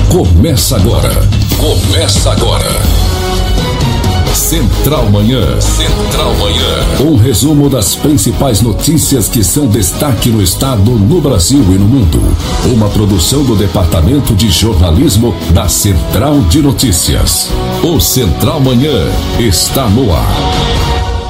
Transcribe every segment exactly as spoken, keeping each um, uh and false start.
Começa agora. Começa agora. Central Manhã. Central Manhã. Um resumo das principais notícias que são destaque no estado, no Brasil e no mundo. Uma produção do Departamento de Jornalismo da Central de Notícias. O Central Manhã está no ar.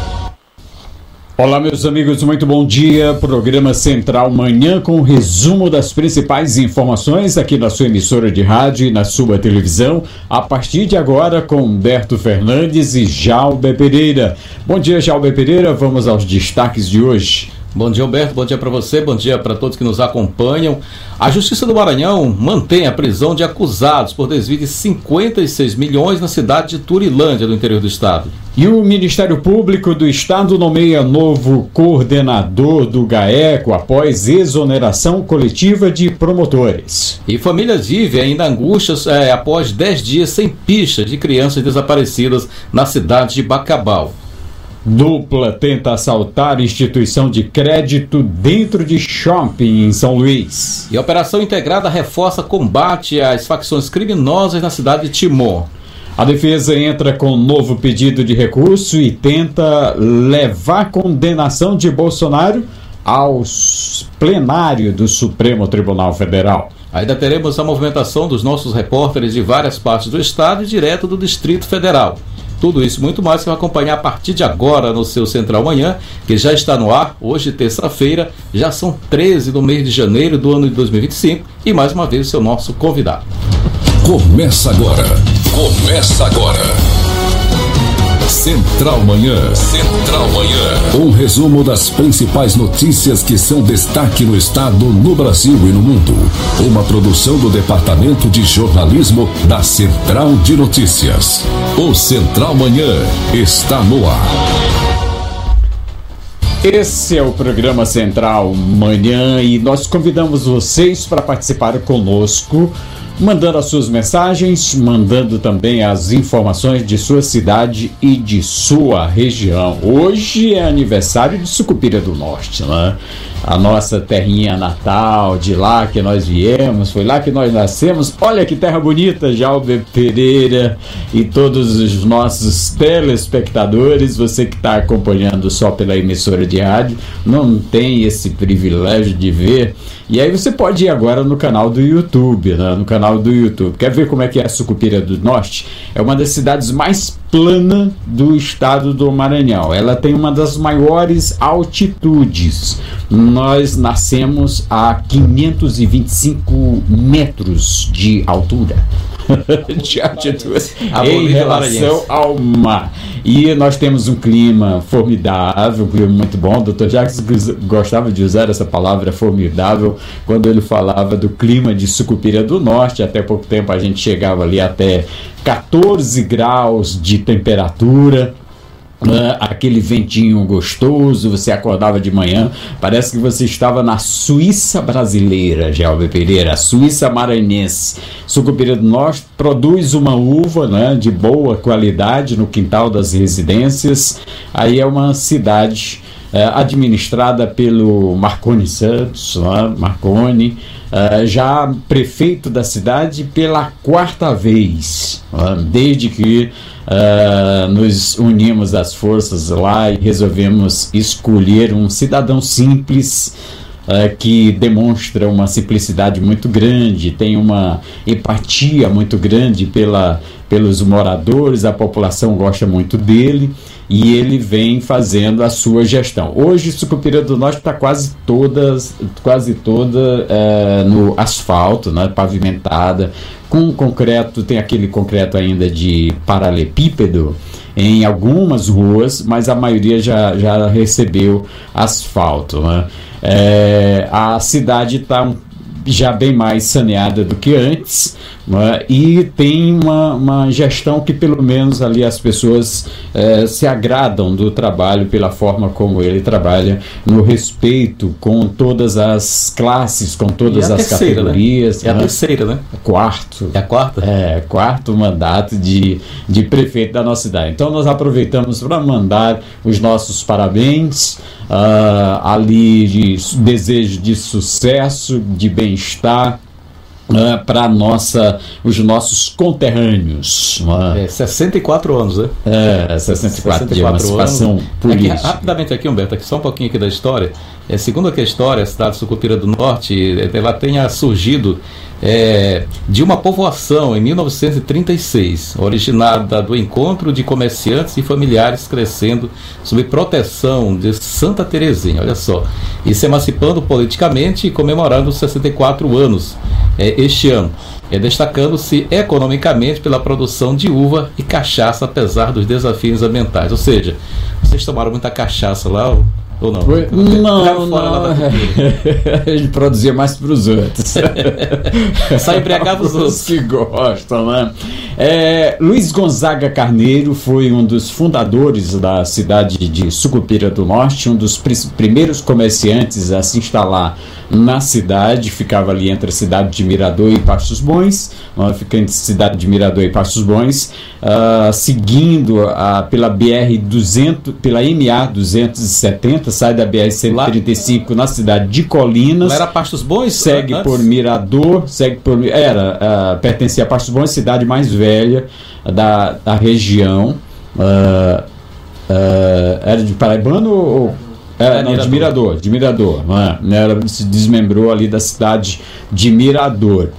Olá, meus amigos, muito bom dia. Programa Central Manhã com um resumo das principais informações aqui na sua emissora de rádio e na sua televisão. A partir de agora com Humberto Fernandes e Jalber Pereira. Bom dia, Jalber Pereira. Vamos aos destaques de hoje. Bom dia, Humberto. Bom dia para você. Bom dia para todos que nos acompanham. A Justiça do Maranhão mantém a prisão de acusados por desvio de cinquenta e seis milhões na cidade de Turilândia, no interior do estado. E o Ministério Público do Estado nomeia novo coordenador do GAECO após exoneração coletiva de promotores. E famílias vivem ainda angústias é, após dez dias sem pistas de crianças desaparecidas na cidade de Bacabal. Dupla tenta assaltar instituição de crédito dentro de shopping em São Luís. E a Operação Integrada reforça combate às facções criminosas na cidade de Timor. A defesa entra com novo pedido de recurso e tenta levar a condenação de Bolsonaro ao plenário do Supremo Tribunal Federal. Ainda teremos a movimentação dos nossos repórteres de várias partes do estado e direto do Distrito Federal. Tudo isso e muito mais que vai acompanhar a partir de agora no seu Central Manhã, que já está no ar, hoje terça-feira, já são treze do mês de janeiro do ano de dois mil e vinte e cinco, e mais uma vez o seu nosso convidado. Começa agora, começa agora. Central Manhã. Central Manhã. Um resumo das principais notícias que são destaque no estado, no Brasil e no mundo. Uma produção do Departamento de Jornalismo da Central de Notícias. O Central Manhã está no ar. Esse é o programa Central Manhã e nós convidamos vocês para participar conosco, mandando as suas mensagens, mandando também as informações de sua cidade e de sua região. Hoje é aniversário de Sucupira do Norte, né? A nossa terrinha natal, de lá que nós viemos, foi lá que nós nascemos. Olha que terra bonita, Jalber Pereira e todos os nossos telespectadores. Você que está acompanhando só pela emissora de rádio, não tem esse privilégio de ver. E aí você pode ir agora no canal do YouTube, né? No canal do YouTube. Quer ver como é que é a Sucupira do Norte? É uma das cidades mais planas do estado do Maranhão. Ela tem uma das maiores altitudes. Nós nascemos a quinhentos e vinte e cinco metros de altura. de altitude em relação ao mar. E nós temos um clima formidável, um clima muito bom. O doutor Jacques gostava de usar essa palavra formidável quando ele falava do clima de Sucupira do Norte. Até pouco tempo a gente chegava ali até quatorze graus de temperatura. Uh, aquele ventinho gostoso, você acordava de manhã, parece que você estava na Suíça brasileira, Jalber Pereira, a Suíça maranhense. Sucupira do Norte produz uma uva, né, de boa qualidade no quintal das residências. Aí é uma cidade uh, administrada pelo Marconi Santos, né, Marconi, uh, já prefeito da cidade pela quarta vez, uh, desde que Uh, nos unimos às forças lá e resolvemos escolher um cidadão simples, uh, que demonstra uma simplicidade muito grande, tem uma empatia muito grande pela, pelos moradores, a população gosta muito dele e ele vem fazendo a sua gestão. Hoje Sucupira do Norte está quase toda, quase toda uh, no asfalto, né, pavimentada, com concreto, tem aquele concreto ainda de paralelepípedo em algumas ruas, mas a maioria já, já recebeu asfalto, né? É, a cidade está já bem mais saneada do que antes, né? E tem uma, uma gestão que pelo menos ali as pessoas é, se agradam do trabalho pela forma como ele trabalha, no respeito com todas as classes, com todas as terceira, categorias. Né? É, né? A terceira, né? Quarto. É a quarta? É, quarto mandato de, de prefeito da nossa cidade. Então nós aproveitamos para mandar os nossos parabéns, uh, ali de desejo de sucesso, de bem-estar, Uh, para nossa, os nossos conterrâneos. Uh. É, sessenta e quatro anos, né? É, sessenta e quatro, sessenta e quatro de emancipação anos. política. Aqui, rapidamente aqui, Humberto, aqui, só um pouquinho aqui da história. É, segundo aqui a história, a cidade de Sucupira do Norte, ela tenha surgido é, de uma povoação em mil novecentos e trinta e seis, originada do encontro de comerciantes e familiares crescendo sob proteção de Santa Terezinha, olha só, e se emancipando politicamente e comemorando os sessenta e quatro anos é, este ano, é, destacando-se economicamente pela produção de uva e cachaça, apesar dos desafios ambientais. Ou seja, vocês tomaram muita cachaça lá ou, ou não? Foi, não, não. A gente produzia mais para os outros. Só embriagava os outros. Que gostam, né? É, Luiz Gonzaga Carneiro foi um dos fundadores da cidade de Sucupira do Norte, um dos pr- primeiros comerciantes a se instalar na cidade, ficava ali entre a cidade de Mirador e Pastos Bons, fica entre a cidade de Mirador e Pastos Bons, uh, seguindo uh, pela B R duzentos, pela M A duzentos e setenta, sai da B R cento e trinta e cinco na cidade de Colinas. Não era Pastos Bons? Segue antes? por Mirador, segue por era uh, pertencia a Pastos Bons, cidade mais velha da, da região. Uh, uh, era de Paraibano ou É, não, de Mirador, de Mirador, não é? Ela se desmembrou ali da cidade de Mirador.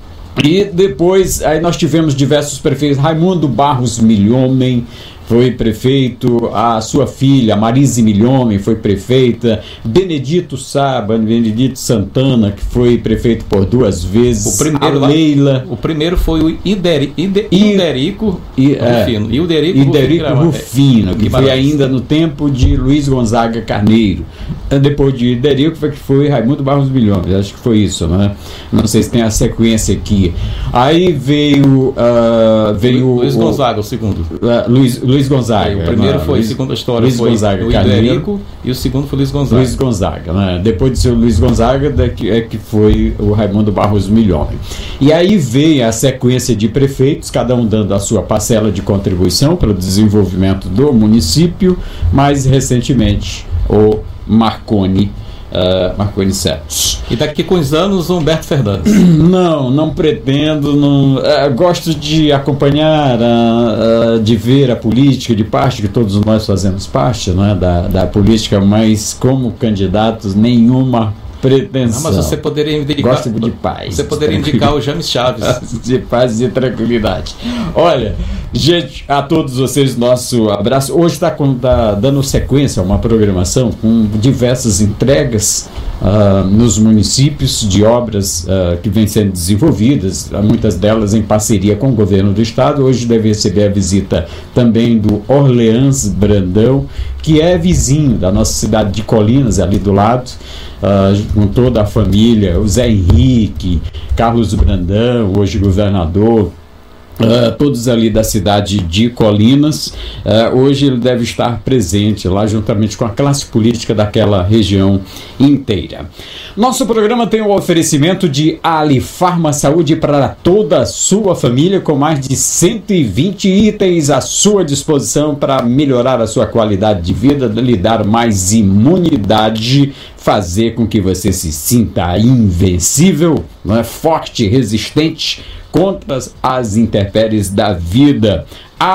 E depois, aí nós tivemos diversos prefeitos. Raimundo Barros Milhomem foi prefeito, a sua filha Marise Milhomem foi prefeita, Benedito Saba, Benedito Santana, que foi prefeito por duas vezes, o primeiro, a Leila. O primeiro foi o Ideri, Ide, Iderico I, Rufino, é, e o Iderico, Iderico Rufino, Rufino, que foi ainda no tempo de Luiz Gonzaga Carneiro. Depois de Iderico foi que foi Raimundo Barros Milhomem, acho que foi isso, né? Não sei se tem a sequência aqui. Aí veio uh, veio Luiz o, Gonzaga, o segundo. Uh, Luiz, Luiz Gonzaga. É, o primeiro não, foi, Luiz, segundo a história, Luiz foi Gonzaga o Iderico, e o segundo foi Luiz Gonzaga. Luiz Gonzaga, né? Depois de ser o Luiz Gonzaga, daqui, é que foi o Raimundo Barros Milhomem. E aí veio a sequência de prefeitos, cada um dando a sua parcela de contribuição para o desenvolvimento do município, mais recentemente o Marconi. Uh, Marconi Santos. E daqui com os anos, Humberto Fernandes. Não, não pretendo. Não, uh, gosto de acompanhar, uh, uh, de ver a política de parte, que todos nós fazemos parte, né, da, da política, mas como candidatos, nenhuma pretensão. Não, mas você poderia indicar. Gosto de paz. Você poderia indicar o James Chaves. De paz e tranquilidade. Olha, gente, a todos vocês, nosso abraço. Hoje está tá dando sequência a uma programação com diversas entregas uh, nos municípios de obras uh, que vêm sendo desenvolvidas, muitas delas em parceria com o governo do estado. Hoje deve receber a visita também do Orleans Brandão, que é vizinho da nossa cidade de Colinas, ali do lado. Uh, com toda a família, o Zé Henrique, Carlos Brandão, hoje governador, uh, todos ali da cidade de Colinas. Uh, hoje ele deve estar presente lá juntamente com a classe política daquela região inteira. Nosso programa tem o oferecimento de Alifarma Saúde para toda a sua família, com mais de cento e vinte itens à sua disposição para melhorar a sua qualidade de vida, lhe dar mais imunidade, fazer com que você se sinta invencível, não é? Forte, resistente contra as intempéries da vida.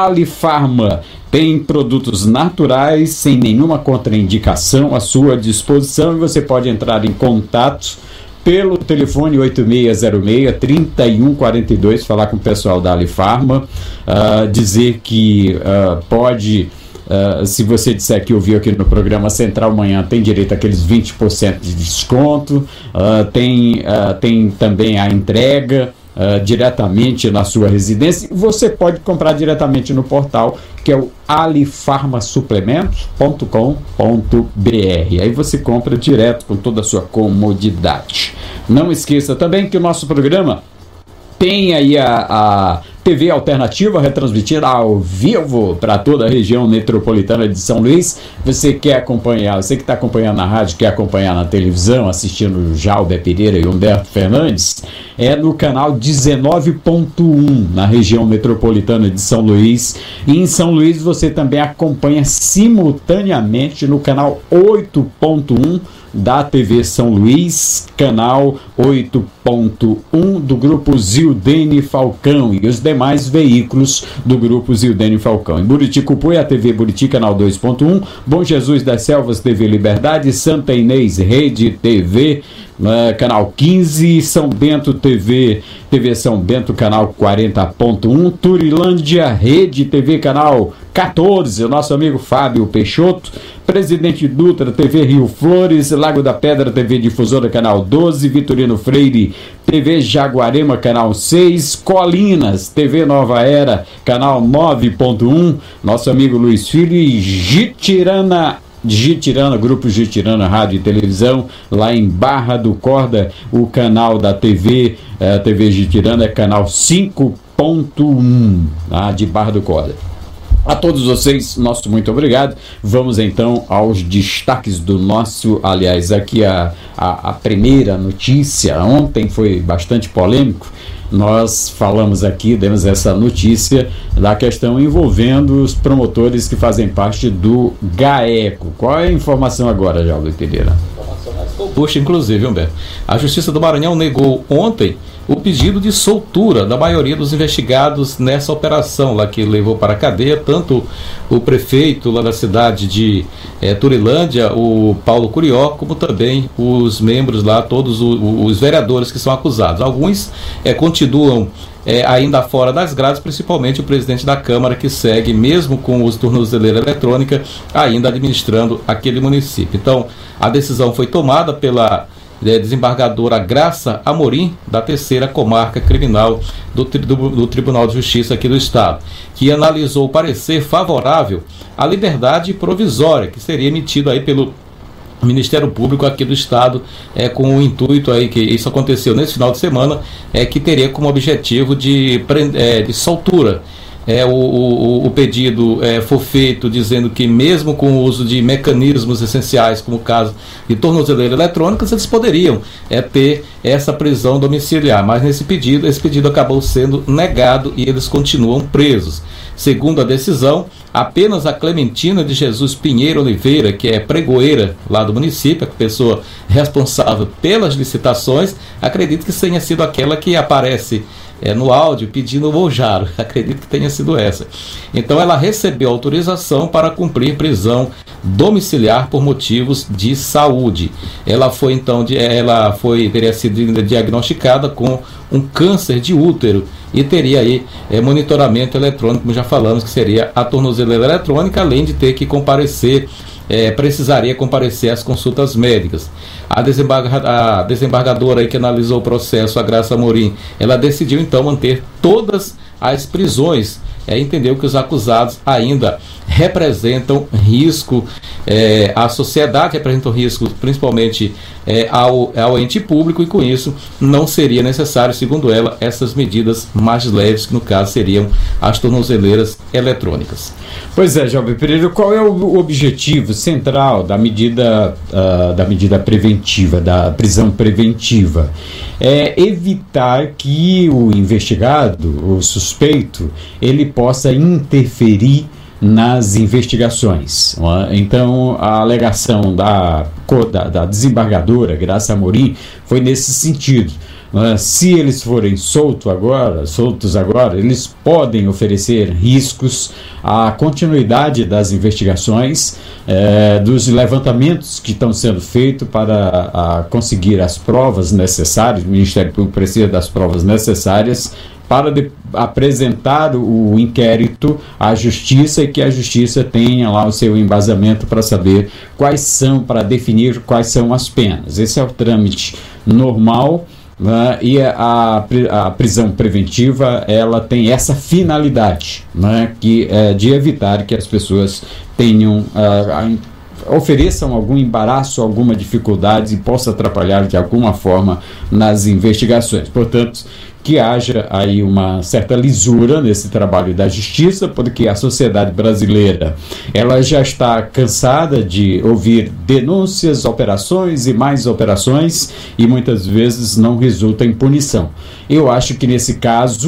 Alifarma tem produtos naturais sem nenhuma contraindicação à sua disposição, e você pode entrar em contato pelo telefone oito seis zero seis, três um quatro dois, falar com o pessoal da Alifarma, uh, dizer que uh, pode... Uh, se você disser que ouviu aqui no programa Central Manhã, tem direito àqueles vinte por cento de desconto, uh, tem, uh, tem também a entrega uh, diretamente na sua residência. Você pode comprar diretamente no portal, que é o alifarmasuplementos ponto com ponto b r. Aí você compra direto com toda a sua comodidade. Não esqueça também que o nosso programa tem aí a, a T V Alternativa retransmitida ao vivo para toda a região metropolitana de São Luís. Você quer acompanhar, você que está acompanhando na rádio, quer acompanhar na televisão, assistindo Jalber Pereira e Humberto Fernandes, é no canal dezenove ponto um, na região metropolitana de São Luís. E em São Luís você também acompanha simultaneamente no canal oito ponto um, da T V São Luís, canal oito ponto um do Grupo Zildene Falcão e os demais veículos do Grupo Zildene Falcão. Em Buriti-Cupuí, a T V Buriti, canal dois ponto um, Bom Jesus das Selvas, T V Liberdade, Santa Inês, Rede T V, uh, canal quinze, São Bento T V, T V São Bento, canal quarenta ponto um, Turilândia, Rede T V, canal quatorze, o nosso amigo Fábio Peixoto, Presidente Dutra, T V Rio Flores, Lago da Pedra, T V Difusora, canal doze, Vitorino Freire, T V Jaguarema, canal seis, Colinas, T V Nova Era, canal nove ponto um, nosso amigo Luiz Filho e Gitirana, Gitirana, Grupo Gitirana Rádio e Televisão, lá em Barra do Corda, o canal da T V, eh, T V Gitirana é canal cinco ponto um, ah, de Barra do Corda. A todos vocês, nosso muito obrigado. Vamos então aos destaques do nosso, aliás, aqui a, a, a primeira notícia. Ontem foi bastante polêmico. Nós falamos aqui, demos essa notícia da questão envolvendo os promotores que fazem parte do GAECO. Qual é a informação agora, Jaldo Pereira? Puxa, inclusive, Humberto, a Justiça do Maranhão negou ontem o pedido de soltura da maioria dos investigados nessa operação lá que levou para a cadeia tanto o prefeito lá da cidade de é, Turilândia, o Paulo Curió, como também os membros lá, todos os, os vereadores que são acusados. Alguns é, continuam é, ainda fora das grades, principalmente o presidente da Câmara, que segue, mesmo com os tornozeleira eletrônica, ainda administrando aquele município. Então, a decisão foi tomada pela desembargadora Graça Amorim, da terceira comarca criminal do, do, do Tribunal de Justiça aqui do Estado, que analisou o parecer favorável à liberdade provisória, que seria emitido aí pelo Ministério Público aqui do Estado, é, com o intuito aí, que isso aconteceu nesse final de semana, é, que teria como objetivo de, é, de soltura. É, o, o, o pedido é, foi feito dizendo que mesmo com o uso de mecanismos essenciais, como o caso de tornozeleira eletrônica, eles poderiam é, ter essa prisão domiciliar, mas nesse pedido, esse pedido acabou sendo negado e eles continuam presos. Segundo a decisão, apenas a Clementina de Jesus Pinheiro Oliveira, que é pregoeira lá do município, a pessoa responsável pelas licitações, acredito que tenha sido aquela que aparece É, no áudio pedindo o Mojaro, acredito que tenha sido essa. Então ela recebeu autorização para cumprir prisão domiciliar por motivos de saúde. Ela foi então, de, ela foi, teria sido diagnosticada com um câncer de útero e teria aí é, monitoramento eletrônico, como já falamos, que seria a tornozeleira eletrônica, além de ter que comparecer, é, precisaria comparecer às consultas médicas. A, desembarga, a desembargadora aí que analisou o processo, a Graça Amorim, ela decidiu então manter todas as prisões. É, entendeu que os acusados ainda representam risco é, à sociedade, representam risco principalmente é, ao, ao ente público, e com isso não seria necessário, segundo ela, essas medidas mais leves, que no caso seriam as tornozeleiras eletrônicas. Pois é, Jovem Pereira, qual é o objetivo central da medida, uh, da medida preventiva, da prisão preventiva? É evitar que o investigado, o suspeito, ele possa interferir nas investigações. Então, a alegação da, da, da desembargadora Graça Amorim foi nesse sentido. Se eles forem soltos agora, soltos agora, eles podem oferecer riscos à continuidade das investigações, eh, dos levantamentos que estão sendo feitos para a, conseguir as provas necessárias. O Ministério Público precisa das provas necessárias para de, apresentar o inquérito à Justiça, e que a Justiça tenha lá o seu embasamento para saber quais são, para definir quais são as penas. Esse é o trâmite normal. Uh, e a, a prisão preventiva, ela tem essa finalidade, né, que é de evitar que as pessoas tenham uh, ofereçam algum embaraço, alguma dificuldade e possa atrapalhar de alguma forma nas investigações. Portanto, que haja aí uma certa lisura nesse trabalho da justiça, porque a sociedade brasileira, ela já está cansada de ouvir denúncias, operações e mais operações, e muitas vezes não resulta em punição. Eu acho que nesse caso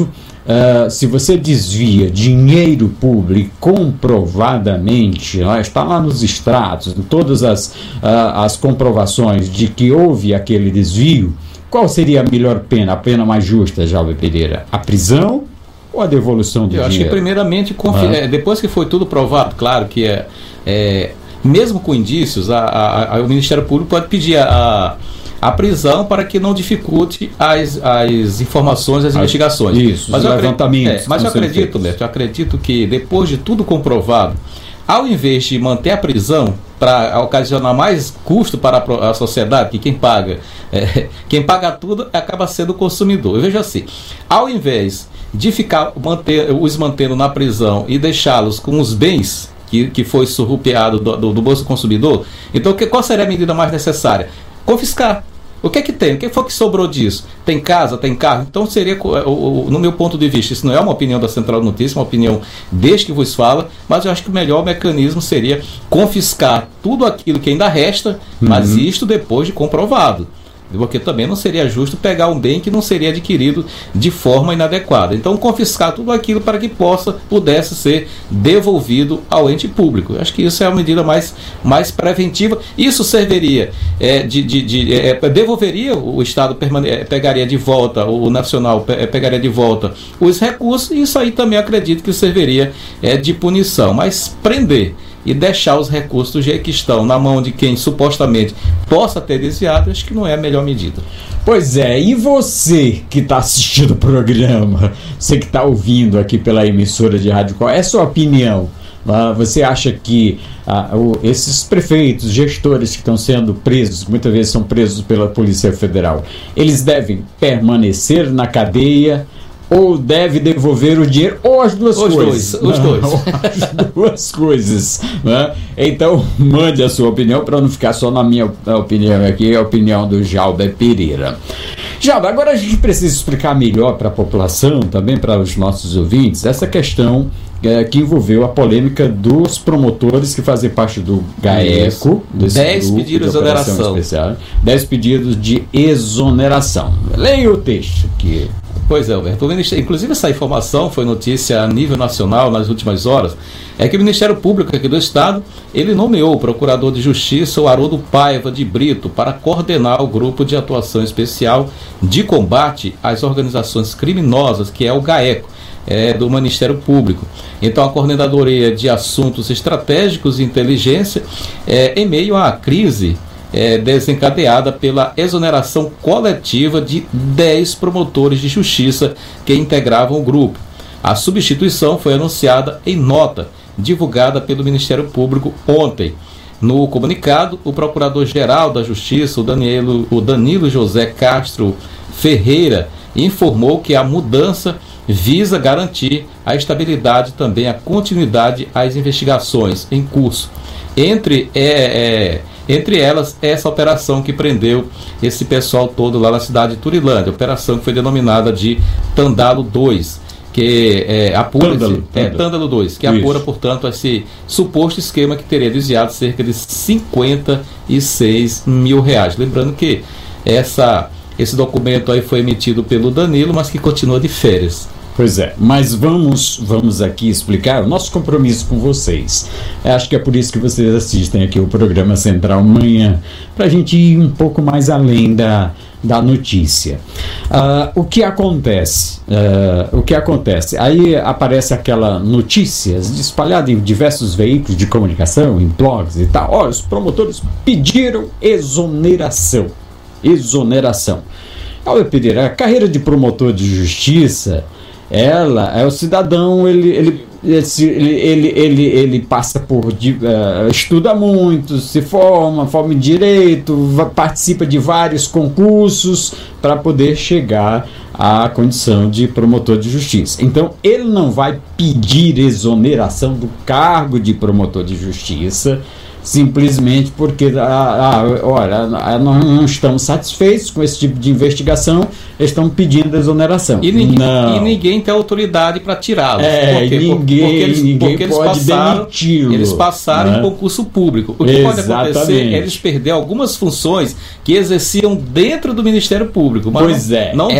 Uh, se você desvia dinheiro público comprovadamente, ó, está lá nos extratos, em todas as, uh, as comprovações de que houve aquele desvio, qual seria a melhor pena, a pena mais justa, Jalber Pereira? A prisão ou a devolução do Eu dinheiro? acho que primeiramente, confi- ah. depois que foi tudo provado, claro que é, é mesmo com indícios, a, a, a, o Ministério Público pode pedir a, a prisão para que não dificulte as, as informações, as, as investigações. Isso, mas os eu levantamentos. Acredito, é, mas eu acredito, Beto, eu acredito que depois de tudo comprovado, ao invés de manter a prisão para ocasionar mais custo para a sociedade, que quem paga, é, quem paga tudo acaba sendo o consumidor. Eu vejo assim, ao invés de ficar manter, os mantendo na prisão e deixá-los com os bens que, que foi surrupiado do, do, do bolso do consumidor, então que, qual seria a medida mais necessária? Confiscar. O que é que tem? O que foi que sobrou disso? Tem casa, tem carro? Então seria, no meu ponto de vista, isso não é uma opinião da Central de Notícias, uma opinião desde que vos fala, mas eu acho que o melhor mecanismo seria confiscar tudo aquilo que ainda resta, uhum. mas isto depois de comprovado. Porque também não seria justo pegar um bem que não seria adquirido de forma inadequada. Então, confiscar tudo aquilo para que possa, pudesse ser devolvido ao ente público. Eu acho que isso é a medida mais, mais preventiva. Isso serviria, é, de, de, de, é, devolveria, o Estado permane- pegaria de volta, o Nacional pe- pegaria de volta os recursos, e isso aí também acredito que serviria é, de punição. Mas prender e deixar os recursos do jeito que estão na mão de quem supostamente possa ter desviado, acho que não é a melhor medida. Pois é, e você que está assistindo o programa, você que está ouvindo aqui pela emissora de rádio, qual é a sua opinião? Ah, você acha que ah, o, esses prefeitos, gestores que estão sendo presos, muitas vezes são presos pela Polícia Federal, eles devem permanecer na cadeia ou deve devolver o dinheiro, ou as duas os coisas? Dois, os dois. As duas coisas. Né? Então, mande a sua opinião para não ficar só na minha opinião aqui, a opinião do Jalber Pereira. Jalber, agora a gente precisa explicar melhor para a população, também para os nossos ouvintes, essa questão é, que envolveu a polêmica dos promotores que fazem parte do GAECO. dez pedidos de exoneração. Especial, dez pedidos de exoneração. Leia o texto que... Pois é, Alberto. Inclusive essa informação foi notícia a nível nacional nas últimas horas, é que o Ministério Público aqui do Estado, ele nomeou o Procurador de Justiça, o Haroldo Paiva de Brito, para coordenar o Grupo de Atuação Especial de Combate às Organizações Criminosas, que é o GAECO, é, do Ministério Público. Então a Coordenadoria de Assuntos Estratégicos e Inteligência, é, em meio à crise É, desencadeada pela exoneração coletiva de dez promotores de justiça que integravam o grupo. A substituição foi anunciada em nota divulgada pelo Ministério Público ontem. No comunicado, o Procurador-Geral da Justiça, o Danilo, o Danilo José Castro Ferreira, informou que a mudança visa garantir a estabilidade e também a continuidade às investigações em curso. Entre é, é, Entre elas, essa operação que prendeu esse pessoal todo lá na cidade de Turilândia, operação que foi denominada de Tândalo dois, que é, apura Tândalo, esse, é, Tândalo dois, que Isso. apura, portanto, esse suposto esquema que teria desviado cerca de cinquenta e seis mil reais. Lembrando que essa, esse documento aí foi emitido pelo Danilo, mas que continua de férias. Pois é, mas vamos, vamos aqui explicar o nosso compromisso com vocês. Eu acho que é por isso que vocês assistem aqui o programa Central Manhã, para a gente ir um pouco mais além da, da notícia. Uh, o que acontece? Uh, o que acontece? Aí aparece aquela notícia espalhada em diversos veículos de comunicação, em blogs e tal. Olha, os promotores pediram exoneração. Exoneração. Olha, pedir a carreira de promotor de justiça, ela é o cidadão, ele, ele, ele, ele, ele, ele passa por, uh, estuda muito, se forma, forma em direito, participa de vários concursos para poder chegar à condição de promotor de justiça. Então, ele não vai pedir exoneração do cargo de promotor de justiça simplesmente porque, ah, ah, olha, nós não estamos satisfeitos com esse tipo de investigação, eles estão pedindo exoneração. E ninguém, e ninguém tem autoridade para tirá-los. É, porque, ninguém, porque eles, ninguém porque eles pode passaram, demiti-lo. Eles passaram, né, em concurso público. O que Exatamente. pode acontecer é eles perder algumas funções que exerciam dentro do Ministério Público. Mas pois não, é, não é deixam de ser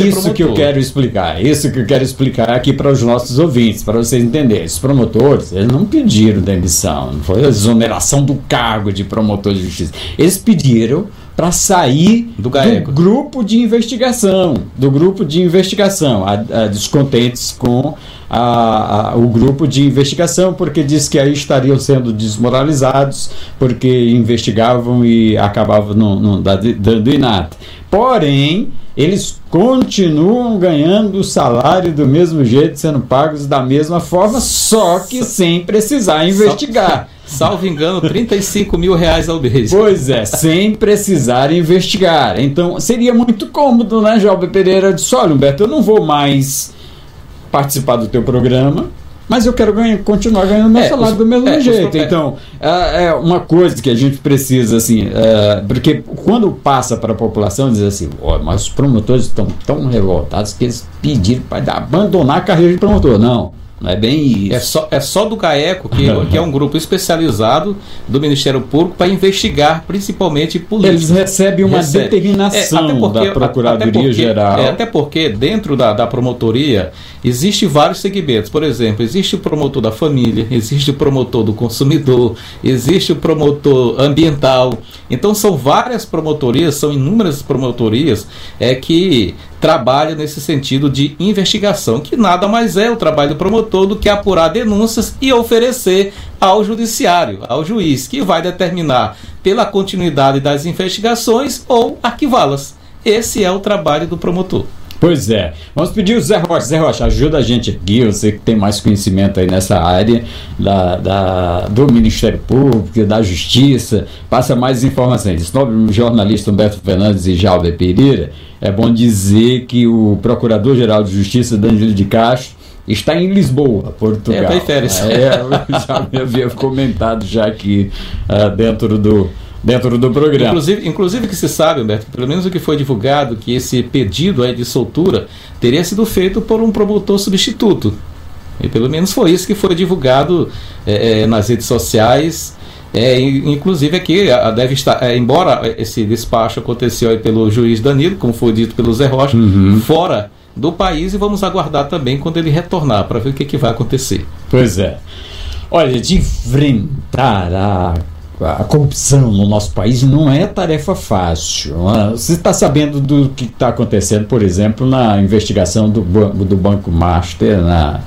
isso que eu quero explicar, isso que eu quero explicar aqui para os nossos ouvintes, para vocês entenderem. Os promotores, eles não pediram demissão, não foi a exoneração do cargo de promotor de justiça. Eles pediram para sair do, do grupo de investigação, do grupo de investigação, a, a descontentes com a, a, o grupo de investigação, porque diz que aí estariam sendo desmoralizados, porque investigavam e acabavam não, não dando em nada. Porém, eles continuam ganhando o salário do mesmo jeito, sendo pagos da mesma forma, só que sem precisar investigar. Salvo engano, trinta e cinco mil reais ao mês. Pois é, sem precisar investigar. Então, seria muito cômodo, né, Jalber Pereira? Eu disse, olha, Humberto, eu não vou mais participar do teu programa, mas eu quero ganhar, continuar ganhando meu é, salário os, do mesmo é, jeito. Os, então, é, é uma coisa que a gente precisa, assim, é, porque quando passa para a população, diz assim, oh, mas os promotores estão tão revoltados que eles pediram para abandonar a carreira de promotor. Não. Não é bem isso. É só, é só do GAECO, que, que é um grupo especializado do Ministério Público para investigar principalmente políticos. Eles recebem uma Recebe. determinação é, porque, da Procuradoria-Geral. É, até porque dentro da, da promotoria existem vários segmentos. Por exemplo, existe o promotor da família, existe o promotor do consumidor, existe o promotor ambiental. Então são várias promotorias, são inúmeras promotorias é, que trabalham nesse sentido de investigação, que nada mais é o trabalho do promotor do que apurar denúncias e oferecer ao judiciário, ao juiz, que vai determinar pela continuidade das investigações ou arquivá-las. Esse é o trabalho do promotor. Pois é. Vamos pedir o Zé Rocha. Zé Rocha, ajuda a gente aqui, eu sei que tem mais conhecimento aí nessa área da, da, do Ministério Público, da Justiça, passa mais informações. Nobre jornalista Humberto Fernandes e Jalber Pereira, é bom dizer que o Procurador-Geral de Justiça, Danilo de Castro, está em Lisboa, Portugal. É, está em férias. É, eu já me havia comentado já aqui uh, dentro do dentro do programa. Inclusive, inclusive que se sabe, Humberto, pelo menos o que foi divulgado, que esse pedido aí de soltura teria sido feito por um promotor substituto. E pelo menos foi isso que foi divulgado é, é, nas redes sociais. É, inclusive aqui deve estar, é, embora esse despacho aconteceu aí pelo juiz Danilo, como foi dito pelo Zé Rocha, uhum. fora do país, e vamos aguardar também quando ele retornar para ver o que, que vai acontecer. Pois é. Olha, de enfrentar a A corrupção no nosso país não é tarefa fácil. Você está sabendo do que está acontecendo, por exemplo, na investigação do, do Banco Master, na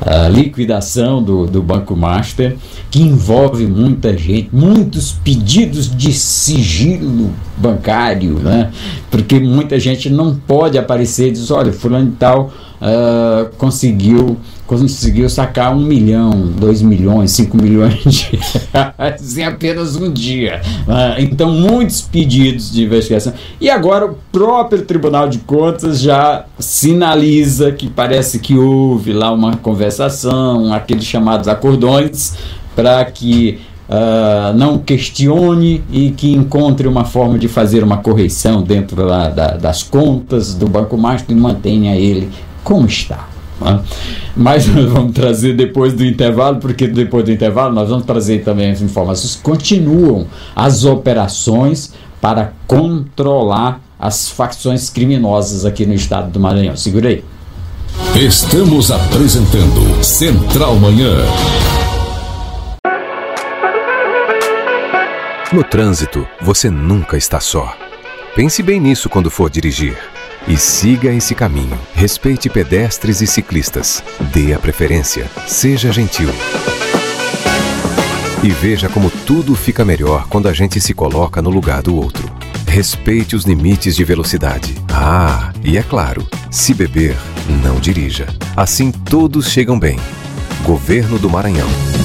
liquidação do, do Banco Master, que envolve muita gente, muitos pedidos de sigilo bancário, né? Porque muita gente não pode aparecer e diz, olha, fulano e tal uh, conseguiu conseguiu sacar um milhão, dois milhões, cinco milhões de reais em apenas um dia. Uh, então, muitos pedidos de investigação. E agora o próprio Tribunal de Contas já sinaliza que parece que houve lá uma conversação, aqueles chamados acordões, para que uh, não questione e que encontre uma forma de fazer uma correção dentro lá da, das contas do Banco Master e mantenha ele como está. Mas nós vamos trazer depois do intervalo, porque depois do intervalo nós vamos trazer também as informações. Continuam as operações para controlar as facções criminosas aqui no estado do Maranhão. Segura aí. Estamos apresentando Central Manhã. No trânsito, você nunca está só. Pense bem nisso quando for dirigir. E siga esse caminho. Respeite pedestres e ciclistas. Dê a preferência. Seja gentil. E veja como tudo fica melhor quando a gente se coloca no lugar do outro. Respeite os limites de velocidade. Ah, e é claro, se beber, não dirija. Assim todos chegam bem. Governo do Maranhão.